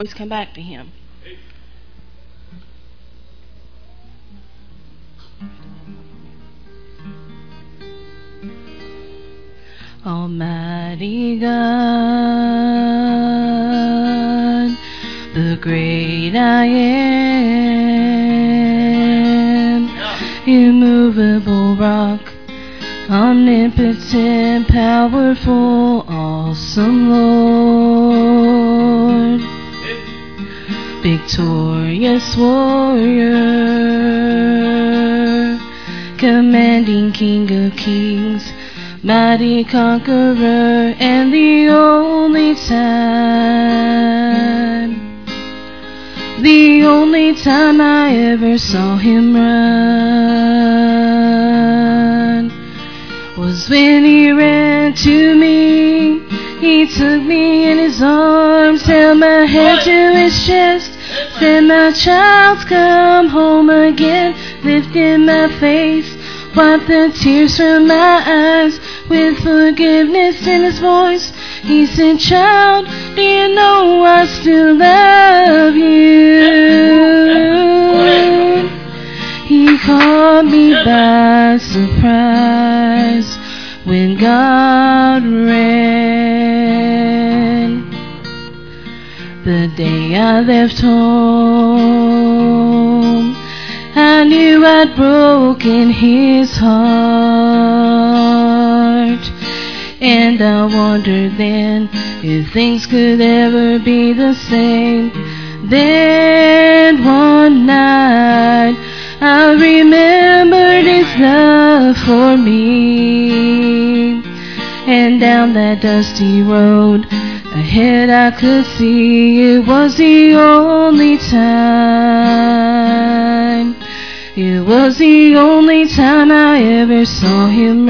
always come back to Him. Almighty God, the great I am, immovable rock, omnipotent, powerful, awesome Lord, victorious warrior, commanding King of kings, mighty conqueror, and the only time I ever saw Him run was when He ran to me. He took me in His arms, held my head to His chest, said, "My child, come home again," lifted my face, wiped the tears from my eyes, with forgiveness in His voice. He said, "Child, do you know I still love you?" He caught me by surprise when God ran. The day I left home, I knew I'd broken His heart, and I wondered then if things could ever be the same. Then one night I remembered His love for me, and down that dusty road ahead I could see it was the only time. It was the only time I ever saw Him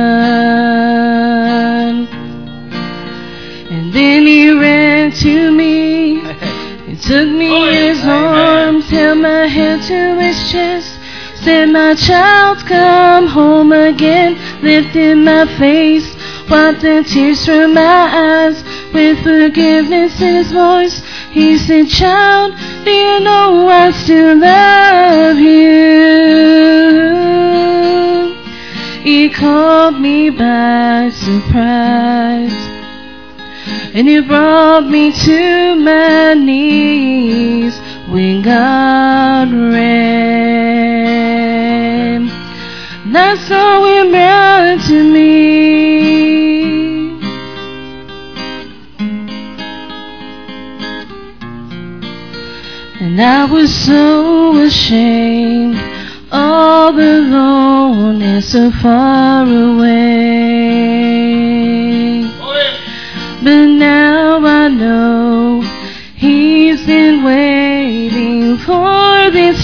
run. And then He ran to me. He took me in His arms, held my head to His chest, said, "My child, come home again," lifted my face, wiped the tears from my eyes, with forgiveness in His voice. He said, "Child, do you know I still love you?" He caught me by surprise, and He brought me to my knees when God ran. And I saw Him run to me. And I was so ashamed, all alone and so far away. But now I know He's been waiting for this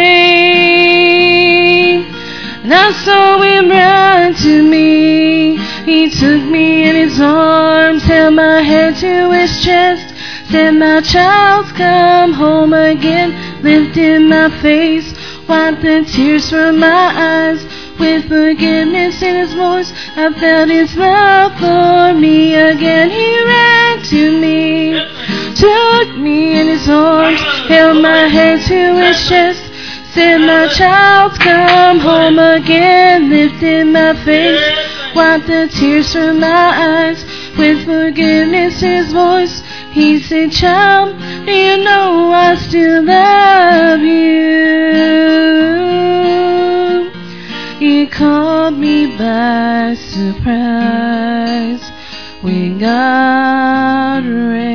day. And I saw Him run to me. He took me in His arms, held my head to His chest, said, "My child, come home again," lifted my face, wiped the tears from my eyes, with forgiveness in His voice. I felt His love for me again. He ran to me, took me in His arms, held my head to His chest, said, "My child, come home again," lifted my face, wiped the tears from my eyes, with forgiveness in His voice. He said, "Child, do you know I still love you?" He caught me by surprise when God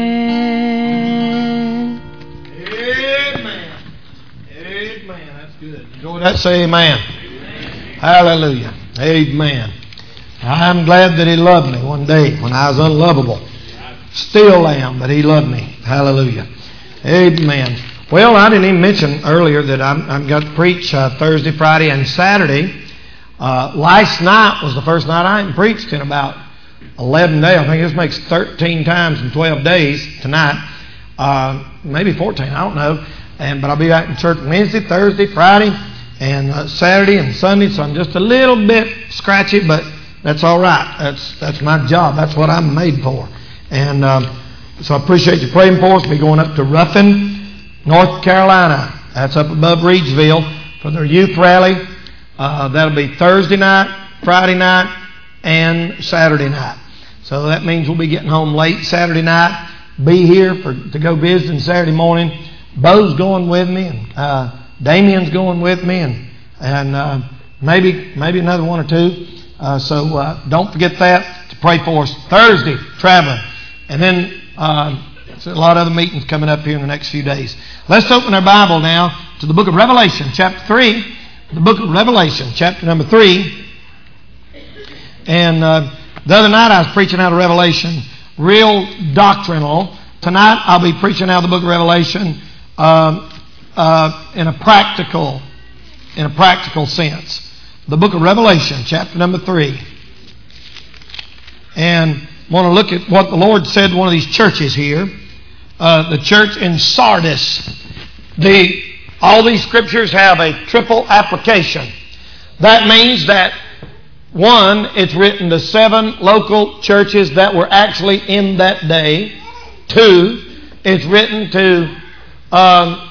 ran. Amen. Amen. That's good. Enjoy that. Say amen. Hallelujah. Amen. I'm glad that He loved me one day when I was unlovable. Still am, but He loved me. Hallelujah. Amen. Well, I didn't even mention earlier that I've got to preach Thursday, Friday, and Saturday. Last night was the first night I hadn't preached in about 11 days. I think this makes 13 times in 12 days tonight. Maybe 14, I don't know. But I'll be back in church Wednesday, Thursday, Friday, and Saturday and Sunday. So I'm just a little bit scratchy, but that's all right. That's my job. That's what I'm made for. And So I appreciate you praying for us. We'll be going up to Ruffin, North Carolina. That's up above Reedsville for their youth rally. That'll be Thursday night, Friday night, and Saturday night. So that means we'll be getting home late Saturday night. Be here to go visiting Saturday morning. Bo's going with me, and Damien's going with me, and maybe another one or two. So don't forget that to pray for us. Thursday, traveling. And then there's a lot of other meetings coming up here in the next few days. Let's open our Bible now to the book of Revelation, chapter 3. The book of Revelation, chapter number 3. And the other night I was preaching out of Revelation, real doctrinal. Tonight I'll be preaching out of the book of Revelation in a practical sense. The book of Revelation, chapter number 3. And I want to look at what the Lord said to one of these churches here. The church in Sardis. All these scriptures have a triple application. That means that, one, it's written to 7 local churches that were actually in that day. 2, it's written to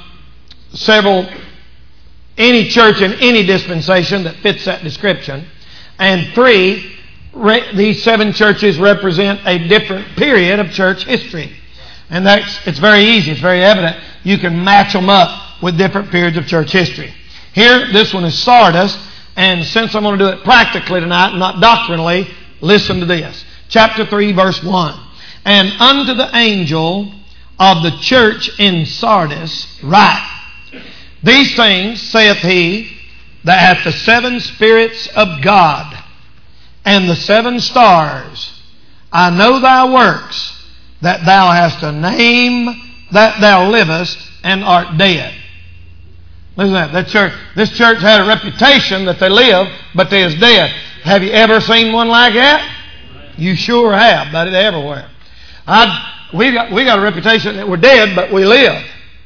any church in any dispensation that fits that description. And 3, these 7 churches represent a different period of church history. And it's very easy. It's very evident. You can match them up with different periods of church history. Here, this one is Sardis. And since I'm going to do it practically tonight, not doctrinally, listen to this. Chapter 3, verse 1. And unto the angel of the church in Sardis write, These things saith he that hath the 7 spirits of God and the 7 stars. I know thy works, that thou hast a name that thou livest and art dead. Listen to that. This church had a reputation that they live, but they is dead. Have you ever seen one like that? You sure have, but it's everywhere. We got a reputation that we're dead, but we live.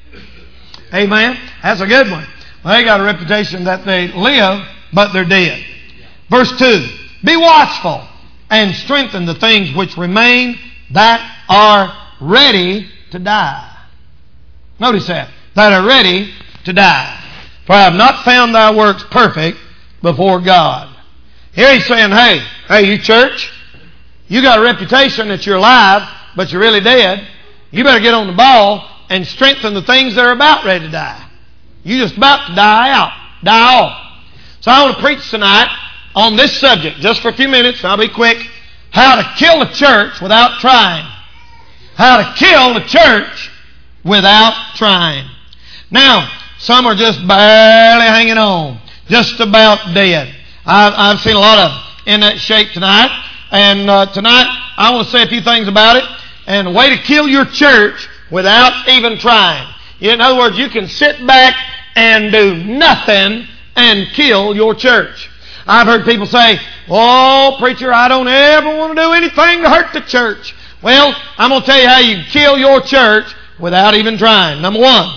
Amen? That's a good one. Well, they got a reputation that they live, but they're dead. Verse 2. Be watchful and strengthen the things which remain that are ready to die. Notice that. That are ready to die. For I have not found thy works perfect before God. Here he's saying, hey, you church, you got a reputation that you're alive, but you're really dead. You better get on the ball and strengthen the things that are about ready to die. You're just about to die out, die off. So I want to preach tonight on this subject, just for a few minutes, and I'll be quick. How to kill a church without trying. How to kill a church without trying. Now, some are just barely hanging on, just about dead. I've seen a lot of them in that shape tonight. And tonight, I want to say a few things about it. And a way to kill your church without even trying. In other words, you can sit back and do nothing and kill your church. I've heard people say, oh, preacher, I don't ever want to do anything to hurt the church. Well, I'm going to tell you how you can kill your church without even trying. Number one,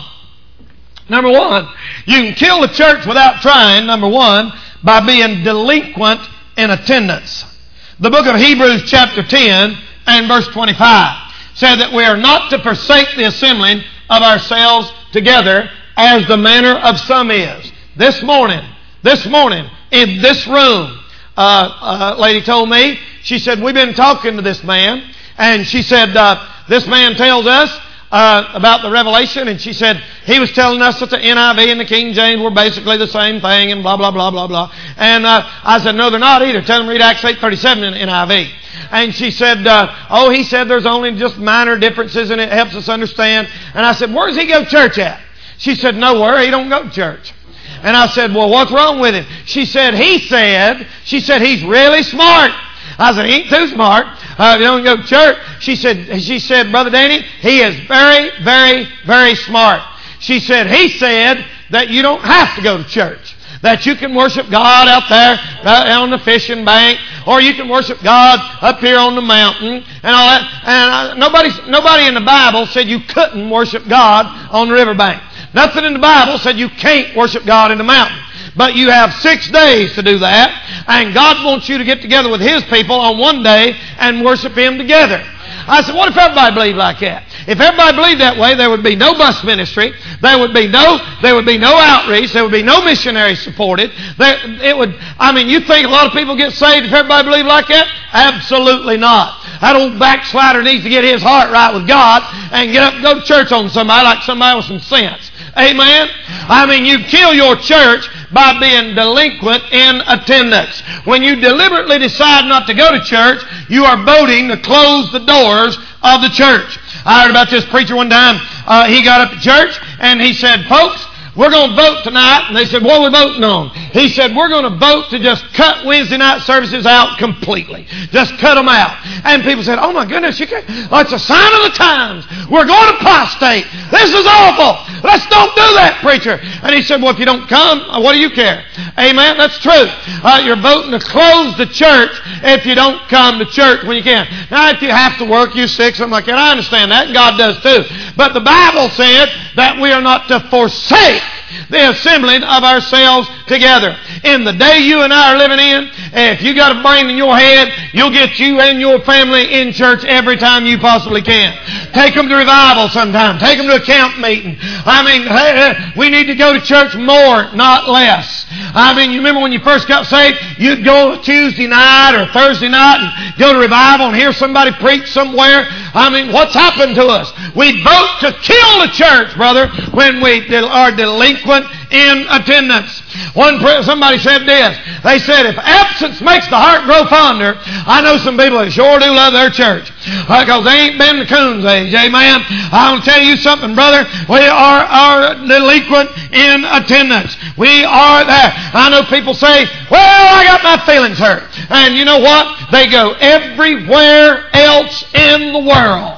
you can kill the church without trying, number one, by being delinquent in attendance. The book of Hebrews chapter 10 and verse 25 said that we are not to forsake the assembling of ourselves together as the manner of some is. This morning, in this room, a lady told me, she said, we've been talking to this man, and she said, this man tells us about the Revelation, and she said, he was telling us that the NIV and the King James were basically the same thing, and blah, blah, blah, blah, blah. And I said, no, they're not either. Tell them to read Acts 8:37 in the NIV. And she said, he said there's only just minor differences, and it helps us understand. And I said, where does he go to church at? She said, nowhere. He don't go to church. And I said, well, what's wrong with him? She said, he's really smart. I said, he ain't too smart. He don't go to church. She said, Brother Danny, he is very, very, very smart. She said, he said that you don't have to go to church. That you can worship God out there on the fishing bank, or you can worship God up here on the mountain and all that. And nobody in the Bible said you couldn't worship God on the riverbank. Nothing in the Bible said you can't worship God in the mountain. But you have 6 days to do that, and God wants you to get together with His people on one day and worship Him together. I said, what if everybody believed like that? If everybody believed that way, there would be no bus ministry. There would be no outreach. There would be no missionaries supported. You think a lot of people get saved if everybody believed like that? Absolutely not. That old backslider needs to get his heart right with God and get up and go to church on somebody like somebody with some sense. Amen? You kill your church by being delinquent in attendance. When you deliberately decide not to go to church, you are voting to close the doors of the church. I heard about this preacher one time. He got up at church and he said, folks, we're going to vote tonight. And they said, what are we voting on? He said, we're going to vote to just cut Wednesday night services out completely. Just cut them out. And people said, oh my goodness, you can't. Well, it's a sign of the times. We're going to apostate. This is awful. Let's don't do that, preacher. And he said, well, if you don't come, what do you care? Amen. That's true. You're voting to close the church if you don't come to church when you can. Now, if you have to work, you're sick, something like that, I understand that, and God does too. But the Bible said that we are not to forsake the assembling of ourselves together. In the day you and I are living in, if you got a brain in your head, you'll get you and your family in church every time you possibly can. Take them to revival sometime. Take them to a camp meeting. We need to go to church more, not less. You remember when you first got saved, you'd go Tuesday night or Thursday night and go to revival and hear somebody preach somewhere. What's happened to us? We vote to kill the church, brother, when we are delinquent in attendance. Somebody said this. They said, if absence makes the heart grow fonder, I know some people that sure do love their church because they ain't been to Coon's age. Amen. I want to tell you something, brother. We are delinquent in attendance. We are there. I know people say, well, I got my feelings hurt. And you know what? They go everywhere else in the world.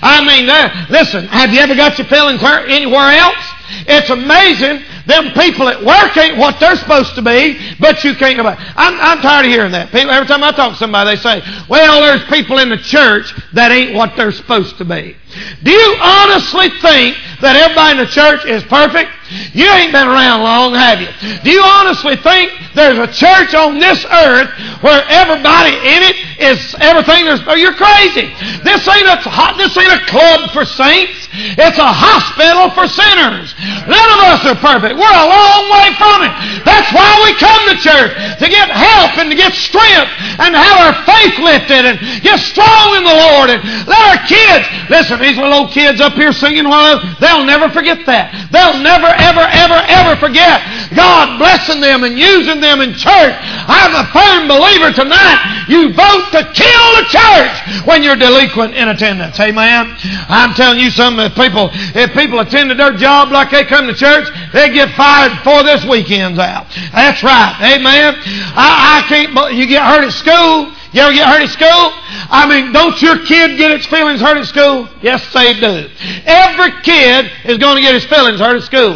Listen, have you ever got your feelings hurt anywhere else? It's amazing. Them people at work ain't what they're supposed to be, but you can't go back. I'm tired of hearing that. People, every time I talk to somebody, they say, well, there's people in the church that ain't what they're supposed to be. Do you honestly think that everybody in the church is perfect? You ain't been around long, have you? Do you honestly think there's a church on this earth where everybody in it is everything there's... Oh, you're crazy. This ain't a club for saints. It's a hospital for sinners. None of us are perfect. We're a long way from it. That's why we come to church, to get help and to get strength and to have our faith lifted and get strong in the Lord and let our kids... Listen, these little old kids up here singing, they'll never forget that. They'll never, ever forget God blessing them and using them in church. I'm a firm believer tonight. You vote to kill the church when you're delinquent in attendance. Amen. I'm telling you something. If people attended their job like they come to church, they get fired before this weekend's out. That's right. Amen. I can't. You get hurt at school. You ever get hurt at school? Don't your kid get its feelings hurt at school? Yes, they do. Every kid is going to get his feelings hurt at school.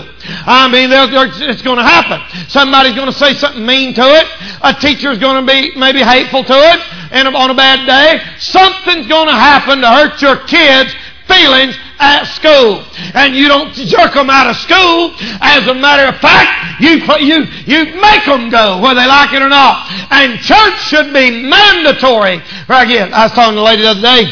It's going to happen. Somebody's going to say something mean to it. A teacher's going to be maybe hateful to it. And on a bad day, something's going to happen to hurt your kids' feelings at school. And you don't jerk them out of school. As a matter of fact, you make them go whether they like it or not. And church should be mandatory. Again, I was talking to a lady the other day.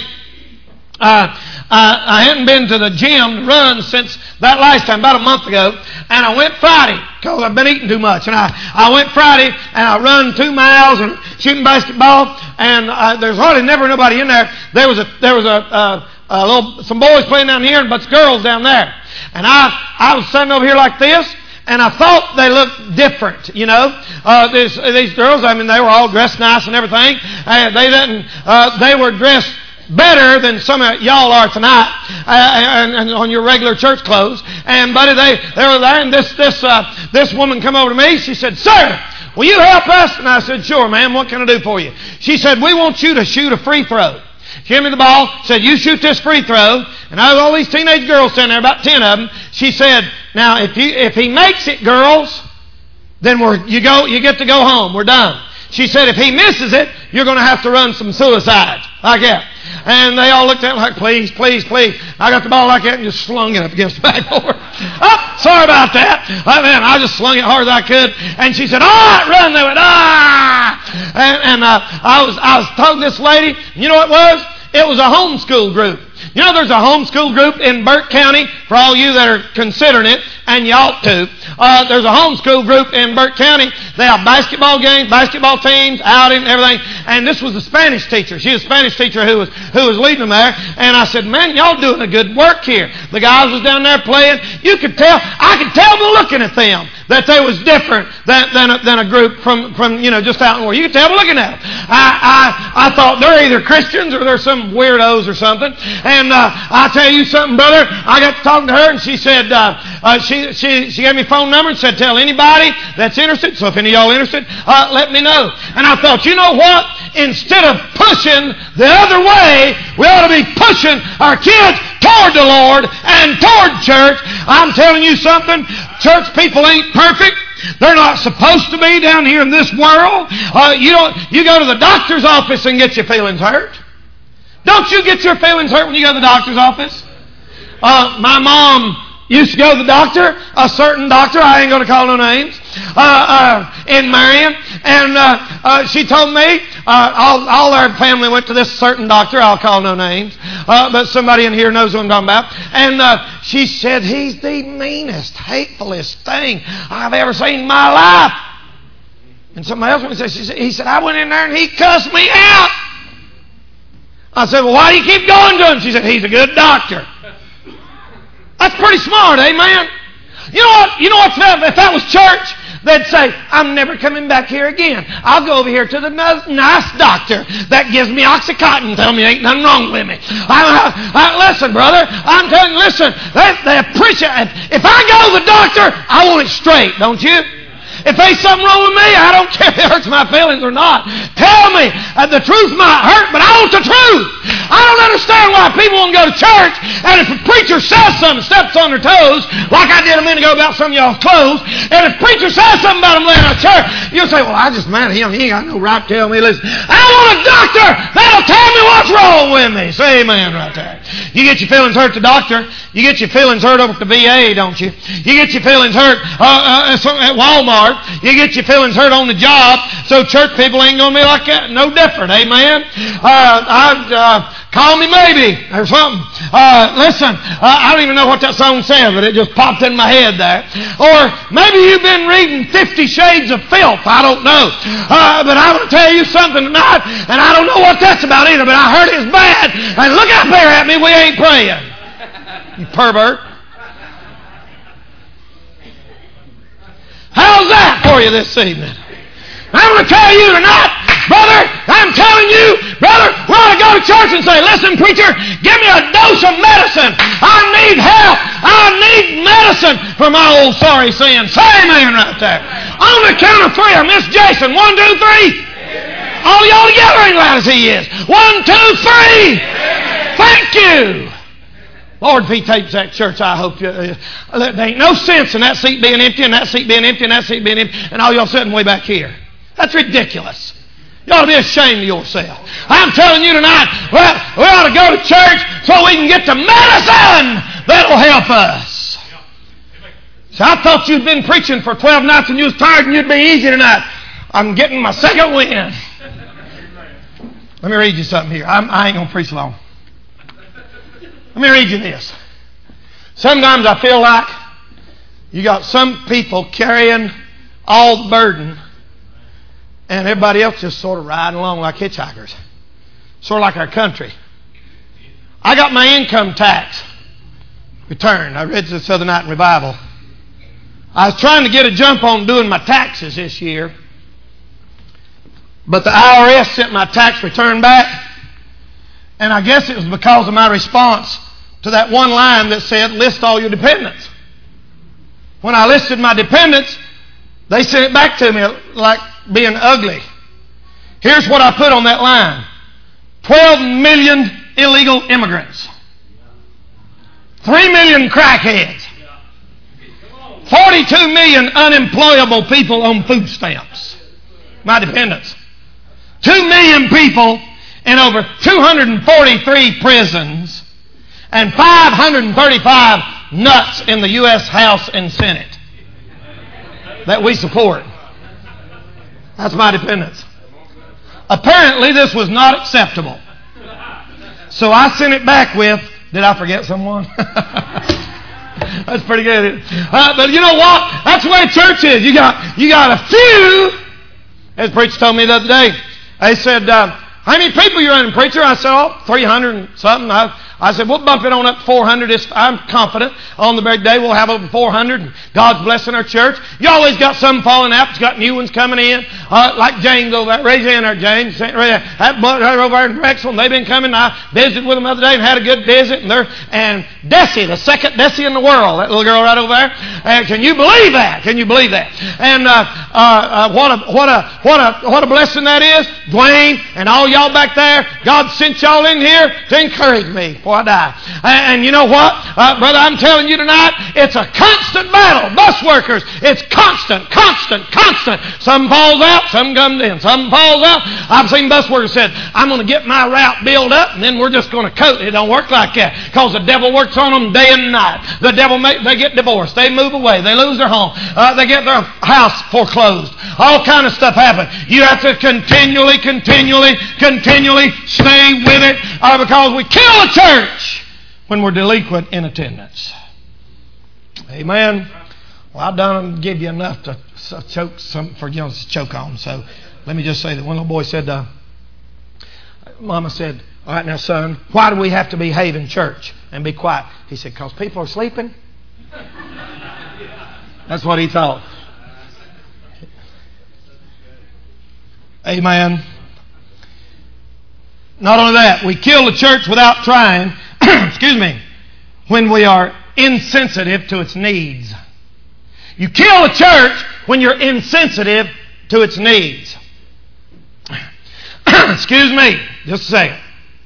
I hadn't been to the gym to run since that last time, about a month ago. And I went Friday because I've been eating too much. And I went Friday and I run 2 miles and shooting basketball. And there's hardly never nobody in there. There was some boys playing down here and a bunch of girls down there. And I was standing over here like this, and I thought they looked different, you know. These girls, they were all dressed nice and everything. They were dressed better than some of y'all are tonight, and on your regular church clothes. And buddy, they were there, and this woman come over to me. She said, "Sir, will you help us?" And I said, "Sure, ma'am. What can I do for you?" She said, "We want you to shoot a free throw." She gave me the ball, said, "You shoot this free throw." And I was all these teenage girls standing there, about 10 of them. She said, "Now, if he makes it, girls, then you get to go home. We're done." She said, "If he misses it, you're going to have to run some suicides." Like that. And they all looked at me like, "Please, please, please." I got the ball like that and just slung it up against the backboard. "Oh, sorry about that." I just slung it hard as I could. And she said, "All right, run." They went, "Ah!" And I was talking to this lady. You know what it was? It was a homeschool group. You know, there's a homeschool group in Burke County, for all you that are considering it, and you ought to. There's a homeschool group in Burke County. They have basketball games, basketball teams, outing, everything. And this was a Spanish teacher. She was a Spanish teacher who was leading them there. And I said, man, y'all doing a good work here. The guys was down there playing. You could tell, I could tell by looking at them that they was different than a group from just out in the world. You could tell by looking at them. I thought they're either Christians or they're some weirdos or something. And I'll tell you something, brother. I got to talking to her, and she said, she gave me a phone number and said, tell anybody that's interested. So if any of y'all are interested, let me know. And I thought, you know what? Instead of pushing the other way, we ought to be pushing our kids toward the Lord and toward church. I'm telling you something. Church people ain't perfect. They're not supposed to be down here in this world. You go to the doctor's office and get your feelings hurt. Don't you get your feelings hurt when you go to the doctor's office? My mom used to go to the doctor, a certain doctor, I ain't going to call no names, in Marion, and she told me, all our family went to this certain doctor, I'll call no names, but somebody in here knows what I'm talking about, and she said, he's the meanest, hatefulest thing I've ever seen in my life. And somebody else went and said, he said, I went in there and he cussed me out. I said, well, why do you keep going to him? She said, he's a good doctor. That's pretty smart, amen? You know what? If that was church, they'd say, I'm never coming back here again. I'll go over here to the nice doctor that gives me Oxycontin and tell me ain't nothing wrong with me. Listen, brother, I'm telling you, listen, they appreciate it. If I go to the doctor, I want it straight, don't you? If there's something wrong with me, I don't care if it hurts my feelings or not. Tell me. The truth might hurt, but I want the truth. I don't understand why people won't go to church, and if a preacher says something, steps on their toes, like I did a minute ago about some of y'all's clothes, and if a preacher says something about them laying out of church, you'll say, well, I just mad at him. He ain't got no right to tell me. Listen, I want a doctor that'll tell me what's wrong with me. Say amen right there. You get your feelings hurt at the doctor. You get your feelings hurt over at the VA, don't you? You get your feelings hurt at Walmart. You get your feelings hurt on the job, so church people ain't going to be like that. No different, amen? Call me maybe or something. Listen, I don't even know what that song said, but it just popped in my head there. Or maybe you've been reading 50 Shades of Filth. I don't know. But I want to tell you something tonight, and I don't know what that's about either, but I heard it's bad. And look out there at me, we ain't praying. You pervert. How's that for you this evening? I'm going to tell you tonight, brother, I'm telling you, brother, we ought to go to church and say, listen, preacher, give me a dose of medicine. I need help. I need medicine for my old sorry sins. Say amen right there. On the count of three, Miss Jason. 1, 2, 3. All y'all together ain't loud as he is. 1, 2, 3. Thank you. Lord, if he takes that church, I hope you... there ain't no sense in that seat being empty and that seat being empty and that seat being empty and all y'all sitting way back here. That's ridiculous. You ought to be ashamed of yourself. I'm telling you tonight, well, we ought to go to church so we can get the medicine that'll help us. So I thought you'd been preaching for 12 nights and you was tired and you'd be easy tonight. I'm getting my second wind. Let me read you something here. I ain't going to preach long. Let me read you this. Sometimes I feel like you got some people carrying all the burden and everybody else just sort of riding along like hitchhikers. Sort of like our country. I got my income tax returned. I read this the other night in revival. I was trying to get a jump on doing my taxes this year, but the IRS sent my tax return back, and I guess it was because of my response to that one line that said, list all your dependents. When I listed my dependents, they sent it back to me like being ugly. Here's what I put on that line. 12 million illegal immigrants. 3 million crackheads. 42 million unemployable people on food stamps. My dependents. 2 million people in over 243 prisons and 535 nuts in the U.S. House and Senate that we support. That's my dependents. Apparently this was not acceptable. So I sent it back with, did I forget someone? That's pretty good. But you know what? That's the way church is. You got a few. As the preacher told me the other day, they said, how many people you running, preacher? I said, 300 and something. I said, we'll bump it on up to 400. I'm confident on the big day we'll have over 400. And God's blessing our church. You always got some falling out. It's got new ones coming in. Like James over there. Raise your hand there, James. That over there in Drexel. They've been coming. I visited with them the other day and had a good visit. And Desi, the second Desi in the world, that little girl right over there. Can you believe that? Can you believe that? And what a blessing that is. Dwayne and all y'all back there. God sent y'all in here to encourage me before I die. And you know what? Brother, I'm telling you tonight, it's a constant battle. Bus workers, it's constant. Some falls out, some comes in. Some falls out. I've seen bus workers said, I'm going to get my route built up and then we're just going to coat it. It don't work like that because the devil works on them day and night. The devil, they get divorced. They move away. They lose their home. They get their house foreclosed. All kind of stuff happens. You have to continually stay with it because we kill a church when we're delinquent in attendance. Amen. Well, I done give you enough to choke to choke on. So let me just say that one little boy said, Mama said, all right now, son, why do we have to behave in church and be quiet? He said, because people are sleeping. That's what he thought. Amen. Not only that, we kill the church without trying, when we are insensitive to its needs. You kill a church when you're insensitive to its needs. Excuse me, just a second.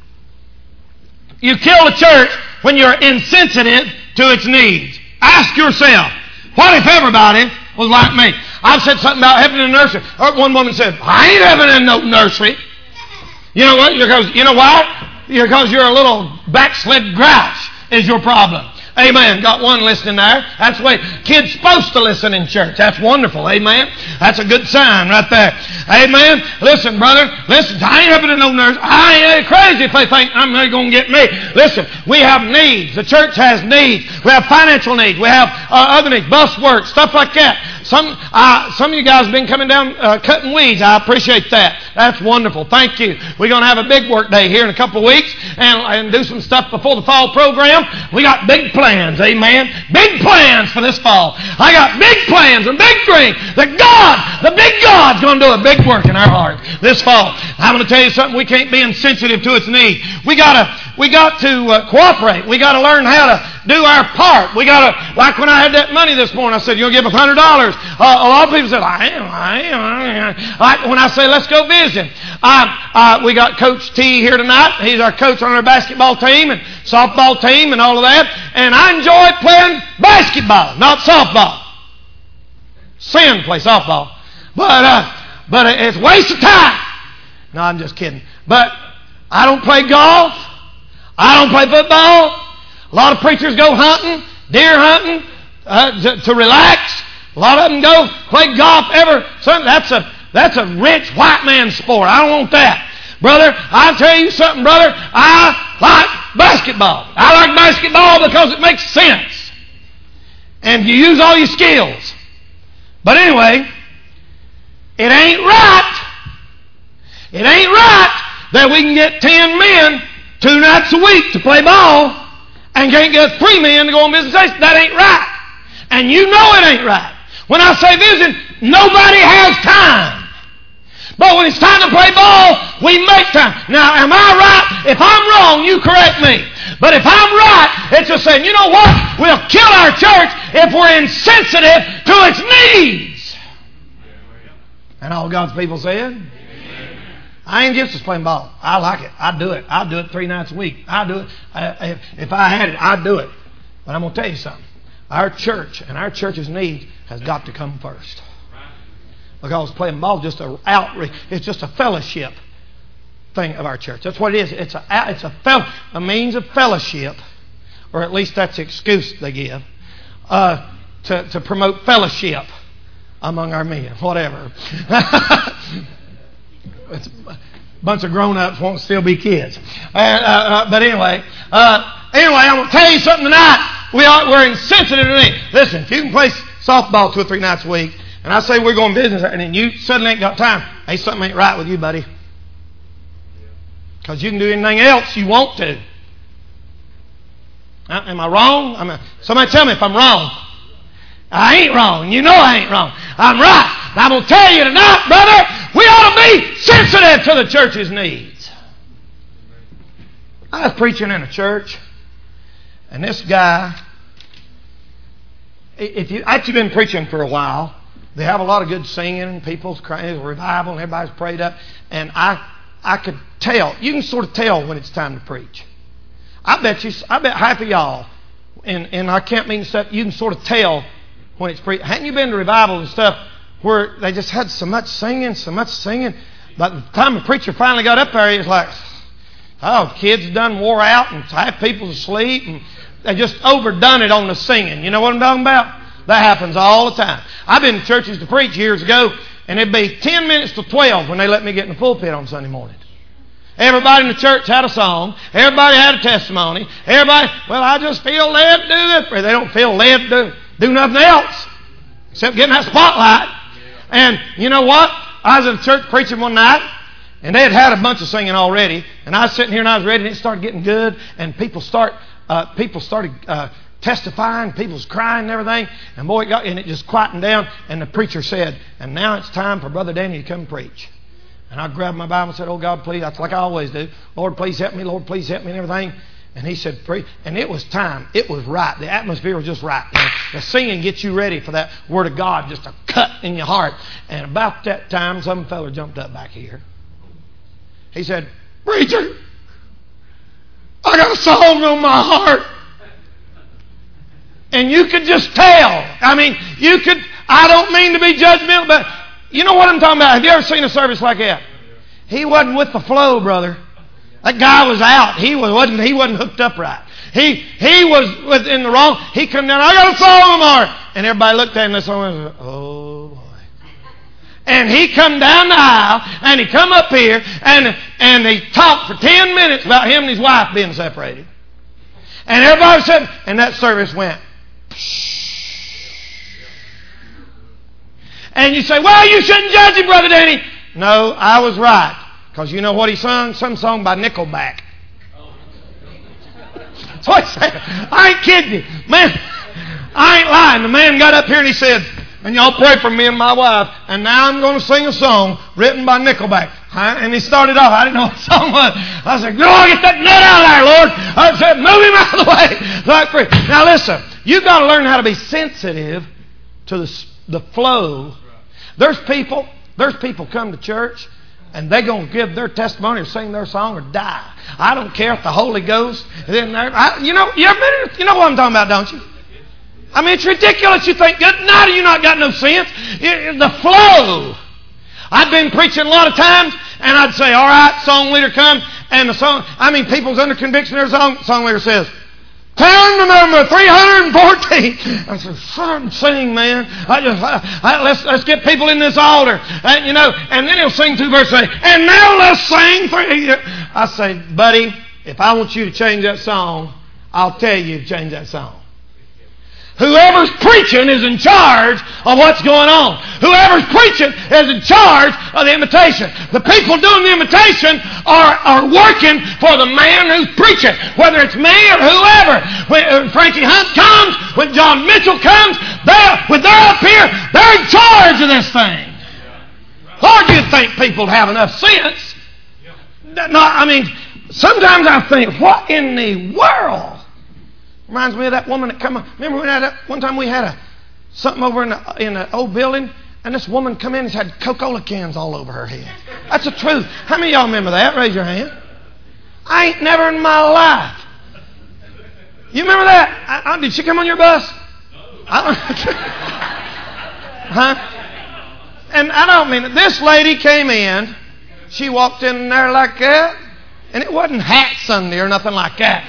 You kill a church when you're insensitive to its needs. Ask yourself, what if everybody was like me? I've said something about heaven in a nursery. One woman said, I ain't heaven in no nursery. You know what? You know why? Because you're a little backslid grouch is your problem. Amen. Got one listening there. That's the way kids supposed to listen in church. That's wonderful. Amen. That's a good sign right there. Amen. Listen, brother. Listen. I ain't having no nurse. I ain't crazy if they think I'm going to get me. Listen. We have needs. The church has needs. We have financial needs. We have other needs. Bus work. Stuff like that. Some of you guys have been coming down cutting weeds. I appreciate that. That's wonderful. Thank you. We're going to have a big work day here in a couple of weeks and do some stuff before the fall program. We got big plans. Amen. Big plans for this fall. I got big plans and big dreams that God, the big God's going to do a big work in our hearts this fall. I'm going to tell you something. We can't be insensitive to its need. We got to cooperate. We got to learn how to do our part. We got to, like when I had that money this morning, I said, you'll give us $100. A lot of people said, I am. Like when I say, let's go visit. We got Coach T here tonight. He's our coach on our basketball team and softball team and all of that. And I enjoy playing basketball, not softball. Sin play softball. But it's a waste of time. No, I'm just kidding. But I don't play golf. I don't play football. A lot of preachers go hunting, deer hunting, to relax. A lot of them go play golf That's a rich white man sport. I don't want that. Brother, I'll tell you something, brother. I like basketball. I like basketball because it makes sense. And you use all your skills. But anyway, it ain't right. It ain't right that we can get 10 men 2 nights a week to play ball and can't get 3 men to go on visitation. That ain't right. And you know it ain't right. When I say visiting, nobody has time. But when it's time to play ball, we make time. Now, am I right? If I'm wrong, you correct me. But if I'm right, it's just saying, you know what? We'll kill our church if we're insensitive to its needs. And all God's people said, I ain't against us playing ball. I like it. I do it. I'll do it 3 nights a week. I'll do it. If I had it, I'd do it. But I'm going to tell you something. Our church and our church's need has got to come first. Because playing ball is just an outreach. It's just a fellowship thing of our church. That's what it is. It's a means of fellowship, or at least that's the excuse they give, to promote fellowship among our men. Whatever. bunch of grown-ups won't still be kids. But anyway, I'm going to tell you something tonight. We're insensitive to me. Listen, if you can play softball 2 or 3 nights a week, and I say we're going business, and then you suddenly ain't got time, hey, something ain't right with you, buddy. Because you can do anything else you want to. Am I wrong? Somebody tell me if I'm wrong. I ain't wrong. You know I ain't wrong. I'm right. I'm going to tell you tonight, brother, we ought to be sensitive to the church's needs. I was preaching in a church, and this guy, after you've been preaching for a while, they have a lot of good singing, and people's crying, there's a revival, and everybody's prayed up, and I could tell. You can sort of tell when it's time to preach. I bet half of y'all, and I can't mean stuff, you can sort of tell when it's preached. Hadn't you been to revivals and stuff where they just had so much singing? By the time the preacher finally got up there, he was like, oh, kids done wore out and half people's asleep, and they just overdone it on the singing. You know what I'm talking about? That happens all the time. I've been to churches to preach years ago, and it'd be 10 minutes to 12 when they let me get in the pulpit on Sunday morning. Everybody in the church had a song. Everybody had a testimony. Everybody, well, I just feel led to do this. They don't feel led to do nothing else except getting that spotlight. And you know what? I was in the church preaching one night, and they had a bunch of singing already. And I was sitting here and I was ready, and it started getting good. And people started testifying. People was crying and everything. And boy, it just quietened down. And the preacher said, and now it's time for Brother Danny to come preach. And I grabbed my Bible and said, oh, God, please. That's like I always do. Lord, please help me. Lord, please help me and everything. And he said, pray. And it was time. It was right. The atmosphere was just right. And the singing gets you ready for that Word of God, just a cut in your heart. And about that time, some fella jumped up back here. He said, preacher, I got a song on my heart. And you could just tell. I mean, I don't mean to be judgmental, but you know what I'm talking about. Have you ever seen a service like that? He wasn't with the flow, brother. That guy was out. He wasn't hooked up right. He was in the wrong. He come down, I got a song on my heart. And everybody looked at him and said, oh boy. And he come down the aisle, and he come up here, and he talked for 10 minutes about him and his wife being separated. And everybody said, and that service went. And you say, well, you shouldn't judge him, Brother Danny. No, I was right. Because you know what he sung? Some song by Nickelback. That's what he said. I ain't kidding you. Man, I ain't lying. The man got up here and he said, and y'all pray for me and my wife, and now I'm going to sing a song written by Nickelback. And he started off, I didn't know what the song was. I said, go on, get that nut out of there, Lord. I said, move him out of the way. So I prayed. Now listen, you've got to learn how to be sensitive to the flow. There's people come to church, and they're going to give their testimony or sing their song or die. I don't care if the Holy Ghost is in there. You know what I'm talking about, don't you? I mean, it's ridiculous. You think, good night, you not got no sense. The flow. I've been preaching a lot of times, and I'd say, all right, song leader comes, and the song, people's under conviction, their song leader says, turn to number 314. I said, shut up, sing, man. Let's get people in this altar. And then he'll sing 2 verses, and now let's sing 3. I say, buddy, if I want you to change that song, I'll tell you to change that song. Whoever's preaching is in charge of what's going on. Whoever's preaching is in charge of the invitation. The people doing the invitation are working for the man who's preaching. Whether it's me or whoever. When Frankie Hunt comes, when John Mitchell comes, when they're up here, they're in charge of this thing. Lord, you think people have enough sense? No, sometimes I think, what in the world? Reminds me of that woman that come up. Remember one time we had something over in the old building, and this woman come in and had Coca-Cola cans all over her head. That's the truth. How many of y'all remember that? Raise your hand. I ain't never in my life. You remember that? Did she come on your bus? Huh? And I don't mean it. This lady came in. She walked in there like that, and it wasn't Hat Sunday or nothing like that.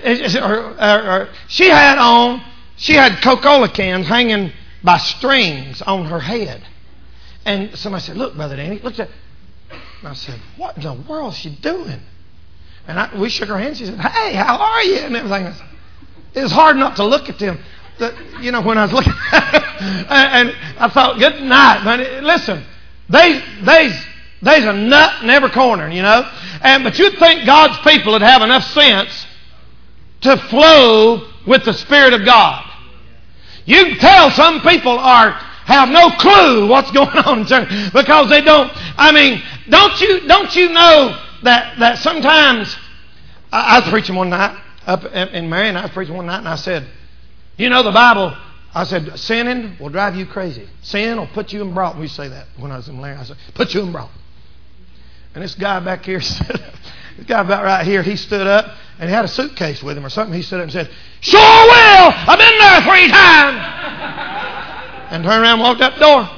She had Coca-Cola cans hanging by strings on her head. And somebody said, look, Brother Danny, look at that. And I said, what in the world is she doing? And we shook our hands. She said, hey, how are you? And everything. It was hard not to look at them. When I was looking at them. And I thought, good night. But listen, there's a nut in every corner, But you'd think God's people would have enough sense to flow with the Spirit of God. You can tell some people have no clue what's going on in church because they don't. I mean, don't you know that sometimes I was preaching one night up in Marion. I was preaching one night and I said, the Bible. I said, sinning will drive you crazy. Sin will put you in Broughton. We say that when I was in Marion. I said, put you in Broughton. And this guy back here stood up. This guy about right here, he stood up and he had a suitcase with him or something. He stood up and said, sure will! I've been there 3 times! And turned around and walked out the door.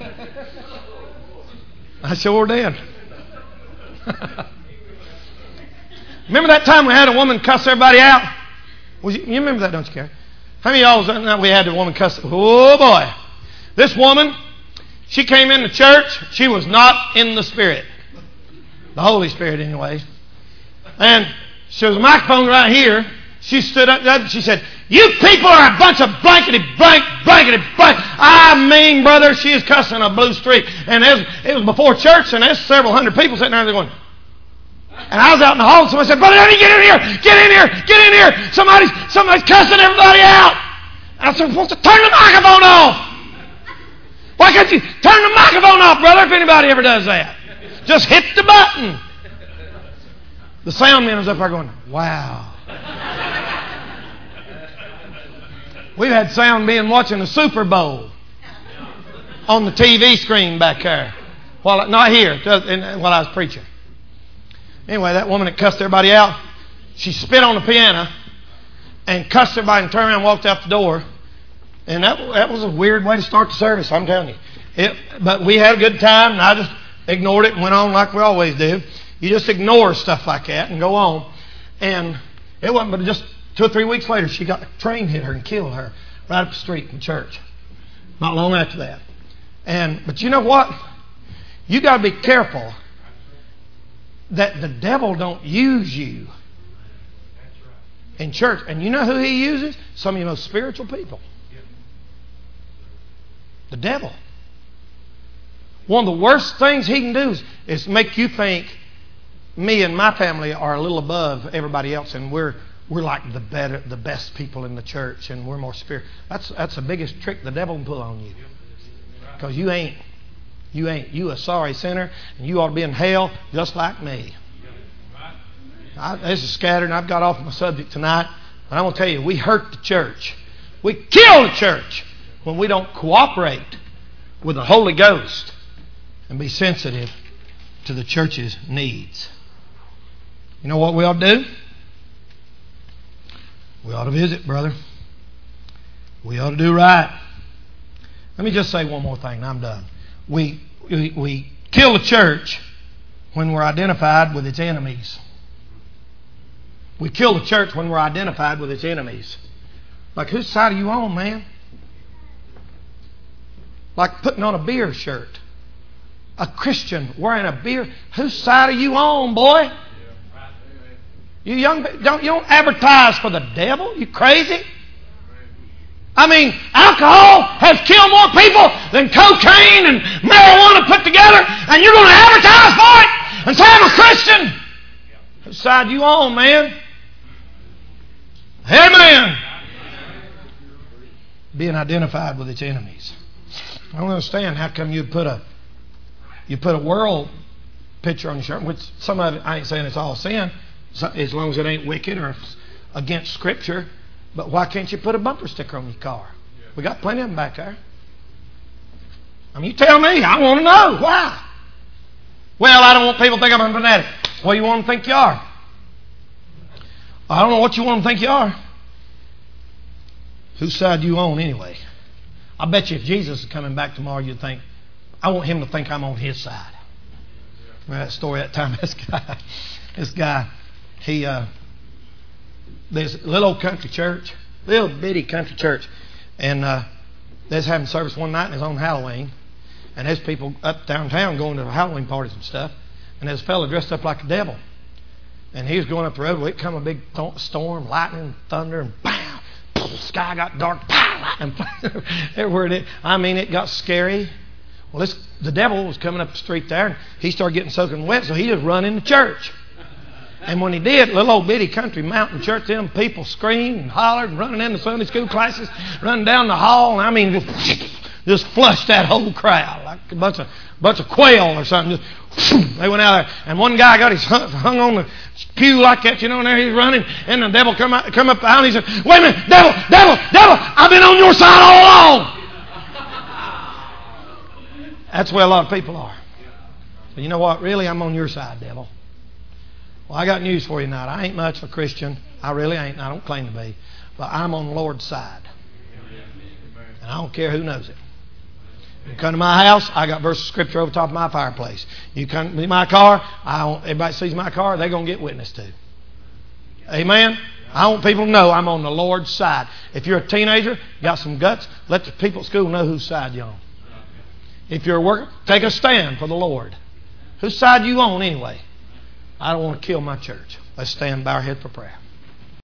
I sure did. Remember that time we had a woman cuss everybody out? You remember that, don't you, Karen? How many of y'all know we had a woman cuss? Oh, boy. This woman, she came into church. She was not in the Spirit. The Holy Spirit, anyway. And there was a microphone right here. She stood up and she said, you people are a bunch of blankety blank. I mean, brother, she is cussing a blue streak. And it was before church, and there's several hundred people sitting there going. And I was out in the hall, and somebody said, Brother Eddie, get in here. Somebody's cussing everybody out. And I said, supposed to turn the microphone off. Why can't you turn the microphone off, brother, if anybody ever does that? Just hit the button. The sound man was up there going, wow. We've had sound men watching the Super Bowl on the TV screen back there. Not here, while I was preaching. Anyway, that woman that cussed everybody out, she spit on the piano and cussed everybody and turned around and walked out the door. And that was a weird way to start the service, I'm telling you. But we had a good time, and I just ignored it and went on like we always do. You just ignore stuff like that and go on. And it wasn't but just 2 or 3 weeks later, a train hit her and killed her right up the street in church. Not long after that. But you know what? You got to be careful that the devil don't use you in church. And you know who he uses? Some of your most spiritual people. The devil. One of the worst things he can do is make you think me and my family are a little above everybody else, and we're like the best people in the church, and we're more spiritual. That's the biggest trick the devil can pull on you. Because you ain't. You a sorry sinner, and you ought to be in hell just like me. This is scattered, and I've got off my subject tonight. And I'm going to tell you, we hurt the church. We kill the church when we don't cooperate with the Holy Ghost and be sensitive to the church's needs. You know what we ought to do? We ought to visit, brother. We ought to do right. Let me just say one more thing, and I'm done. We kill the church when we're identified with its enemies. We kill the church when we're identified with its enemies. Like, whose side are you on, man? Like putting on a beer shirt. A Christian wearing a beer. Whose side are you on, boy? You don't advertise for the devil. You crazy? I mean, alcohol has killed more people than cocaine and marijuana put together, and you're going to advertise for it and say I'm a Christian. Whose side you on, man? Amen. Being identified with its enemies. I don't understand how come you put a world picture on your shirt, which some of it, I ain't saying it's all sin, as long as it ain't wicked or against Scripture. But why can't you put a bumper sticker on your car? We got plenty of them back there. I mean, you tell me. I want to know. Why? Well, I don't want people to think I'm a fanatic. Well, you want them to think you are. I don't know what you want them to think you are. Whose side do you on anyway? I bet you if Jesus is coming back tomorrow, you'd think, I want him to think I'm on his side. Remember that story that time? This guy, there's a little old country church, little bitty country church, and they was having service one night and it was on Halloween, and there's people up downtown going to Halloween parties and stuff, And there's a fellow dressed up like a devil. And he was going up the road. Well, it come a big storm, lightning, thunder, and bam! The sky got dark. Lightning everywhere it got scary. Well, the devil was coming up the street there, and he started getting soaking wet, so he just run into church. And when he did, little old bitty country mountain church, them people screamed and hollered and running into Sunday school classes, running down the hall, and just flushed that whole crowd like a bunch of quail or something. They went out there, and one guy got his hung on the pew like that, and there he's running, and the devil come up the aisle, and he said, "Wait a minute, devil, I've been on your side all along." That's where a lot of people are. But you know what? Really, I'm on your side, devil. Well, I got news for you tonight. I ain't much of a Christian. I really ain't, and I don't claim to be. But I'm on the Lord's side. And I don't care who knows it. You come to my house, I got verses of Scripture over top of my fireplace. You come to my car, everybody sees my car, they're going to get witness to. Amen? I want people to know I'm on the Lord's side. If you're a teenager, got some guts, let the people at school know whose side you're on. If you're a worker, take a stand for the Lord. Whose side you on anyway? I don't want to kill my church. Let's stand, bow our head for prayer.